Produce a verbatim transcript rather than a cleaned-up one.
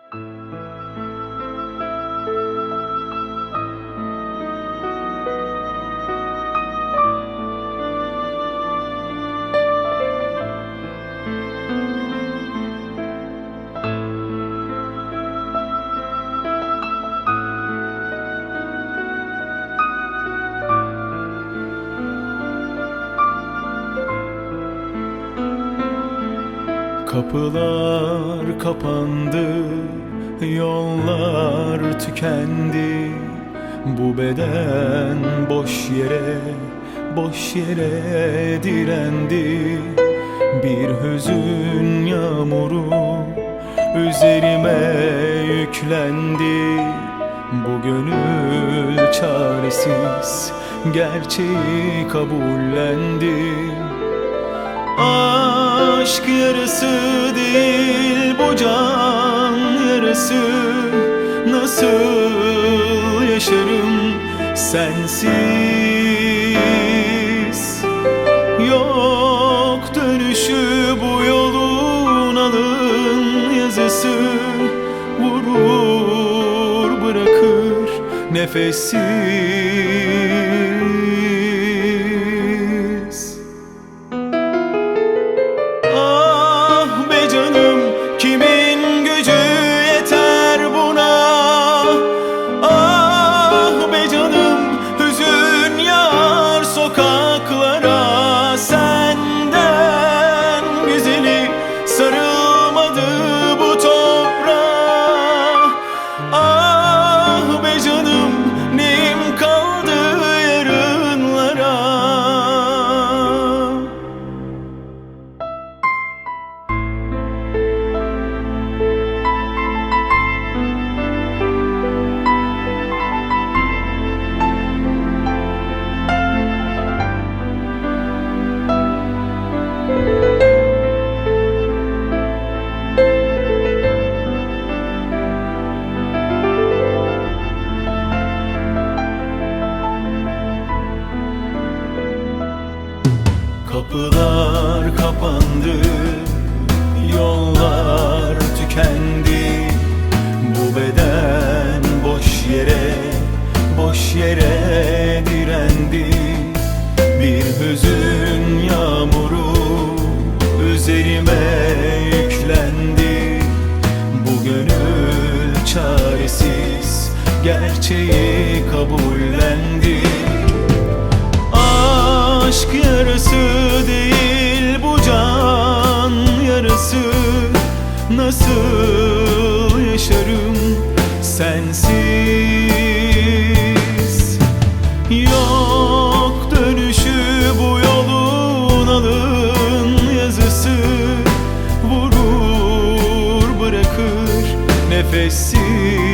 Kapılar kapandı, yollar tükendi. Bu beden boş yere, boş yere direndi. Bir hüzün yağmuru üzerime yüklendi. Bu gönül çaresiz gerçeği kabullendi. Aşk yarası değil bu can yarası. Nasıl yaşarım sensiz? Yok dönüşü bu yolun, alın yazısı. Vurur bırakır nefessiz. Kimin gücü yeter buna? Ah be canım, hüzün yağar sokaklara. Senden güzeli sarılmadı bu toprağa. Ah be canım, neyim kaldı yarınlara? Kapılar kapandı, yollar tükendi. Bu beden boş yere, boş yere direndi. Bir hüzün yağmuru üzerime yüklendi. Bu gönül çaresiz gerçeği kabullendi. Aşk yarası değil bu can yarası. Nasıl yaşarım sensiz? Yok dönüşü bu yolun, alın yazısı. Vurur bırakır nefessiz.